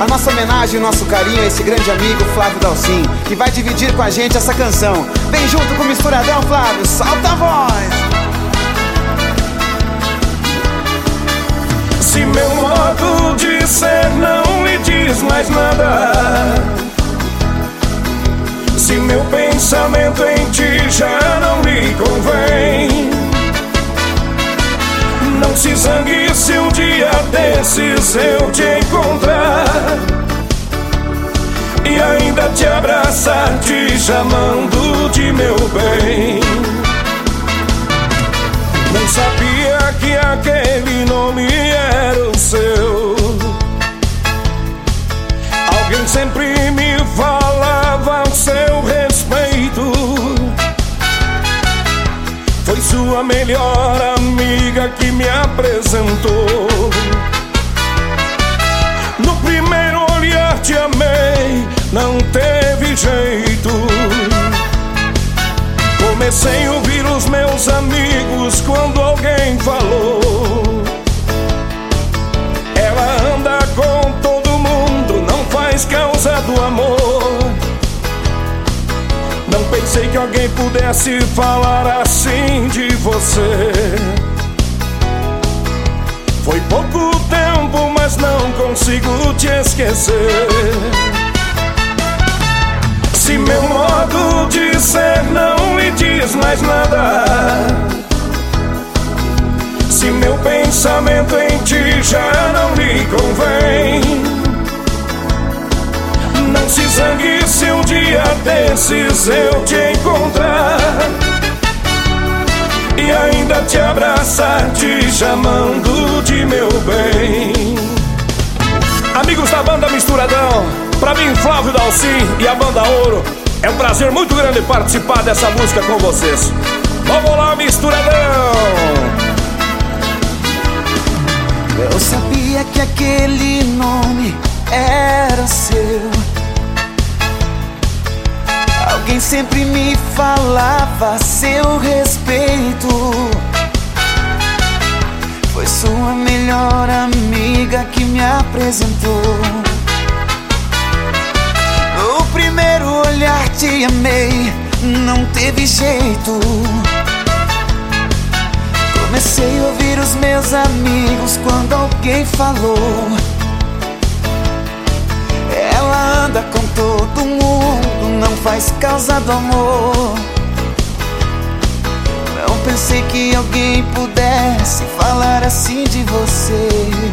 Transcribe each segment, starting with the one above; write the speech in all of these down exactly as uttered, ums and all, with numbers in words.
A nossa homenagem e o nosso carinho a esse grande amigo Flávio Dalcin, que vai dividir com a gente essa canção. Vem junto com o Misturadão, Flávio, solta a voz! Se meu modo de ser não lhe diz mais nada, se meu pensamento em ti já não lhe convém, não se zangue se um dia desses eu te encontrar e ainda te abraçar, te chamando de meu bem. Não sabia que aquele nome era o seu. Alguém sempre me falava ao seu respeito. Foi sua melhor amiga que me apresentou. No primeiro olhar te amei, não teve jeito. Comecei a ouvir os meus amigos quando alguém falou: ela anda com todo mundo, não faz causa do amor. Não pensei que alguém pudesse falar assim de você. Foi pouco tempo, mas não consigo te esquecer. Se meu modo de ser não lhe diz mais nada, se meu pensamento em ti já não lhe convém, não se zangue se um dia desses eu te encontrar e ainda te abraçar, te chamando de meu bem. Amigos da banda Misturadão, pra mim, Flávio Dalcin e a banda Ouro, é um prazer muito grande participar dessa música com vocês. Vamos lá, Misturadão! Eu sabia que aquele nome era seu. Alguém sempre me falava a seu respeito. Foi sua melhor amiga que me apresentou. No primeiro olhar te amei, não teve jeito. Comecei a ouvir os meus amigos quando alguém falou: ela anda com todo mundo, não faz causa do amor. Não pensei que alguém pudesse falar assim de você.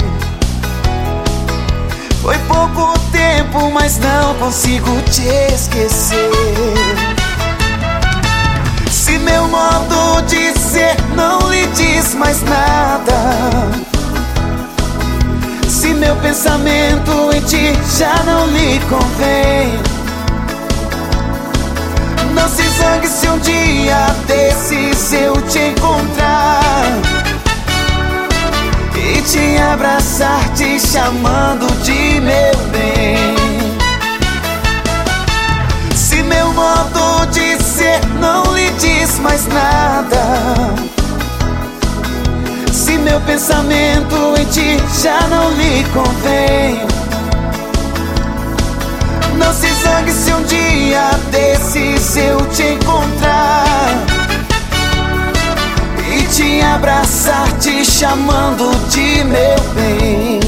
Foi pouco tempo, mas não consigo te esquecer. Se meu modo de ser não lhe diz mais nada, se meu pensamento em ti já não lhe convém, não se zangue se um dia desses eu te encontrar e te abraçar, te chamando de meu bem. Se meu modo de ser não lhe diz mais nada, se meu pensamento em ti já não lhe convém, não se zangue se um dia desses eu te encontrar e te abraçar, te chamando de meu bem.